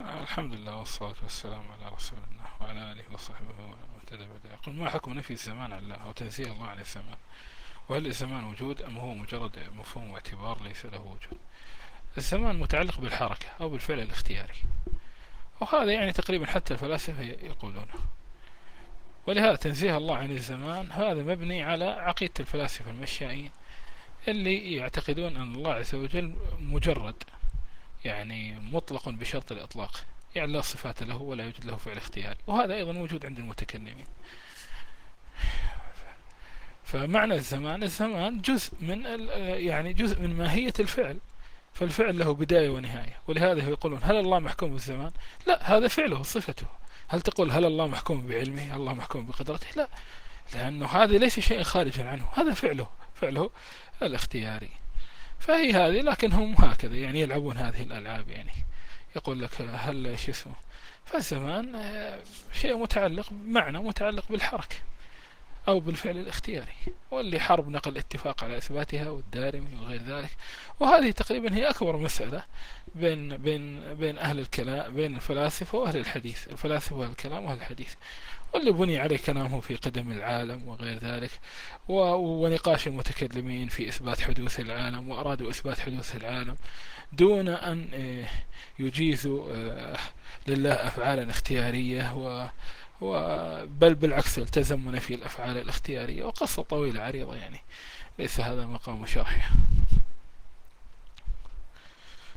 الحمد لله والصلاة والسلام على رسول الله وعلى آله وصحبه ومن اهتدى بهداه. يقول: ما حكم نفي الزمان عن الله أو تنزيه الله عن الزمان؟ وهل الزمان وجود أم هو مجرد مفهوم واعتبار ليس له وجود؟ الزمان متعلق بالحركة أو بالفعل الاختياري، وهذا يعني تقريبا حتى الفلاسفة يقولونه. ولهذا تنزيه الله عن الزمان هذا مبني على عقيدة الفلاسفة المشائين اللي يعتقدون أن الله عز وجل مجرد، يعني مطلق بشرط الإطلاق، يعني لا صفات له ولا يوجد له فعل اختياري، وهذا أيضا موجود عند المتكلمين. فمعنى الزمان جزء من يعني جزء من ماهية الفعل، فالفعل له بداية ونهاية، ولهذا يقولون: هل الله محكوم بالزمان؟ لا، هذا فعله صفته. هل تقول هل الله محكوم بعلمه؟ الله محكوم بقدرته؟ لا، لأنه هذا ليس شيء خارجا عنه، هذا فعله الاختياري. فهي هذه، لكن هم هكذا يعني يلعبون هذه الألعاب، يعني يقول لك هل شو اسمه. فالزمان شيء متعلق بمعنى متعلق بالحركة أو بالفعل الاختياري، واللي حرب نقل اتفاق على إثباتها والدارمي وغير ذلك. وهذه تقريبا هي أكبر مسألة بين أهل الكلام، بين الفلاسفة وأهل الحديث، الفلاسفة وأهل الكلام وأهل الحديث، واللي بني عليه كلامه في قدم العالم وغير ذلك، ونقاش المتكلمين في إثبات حدوث العالم، وأرادوا إثبات حدوث العالم دون أن يجيزوا لله أفعالا اختيارية، بل بالعكس التزموا نفي الأفعال الاختيارية، وقصة طويلة عريضة يعني ليس هذا مقام شرحها.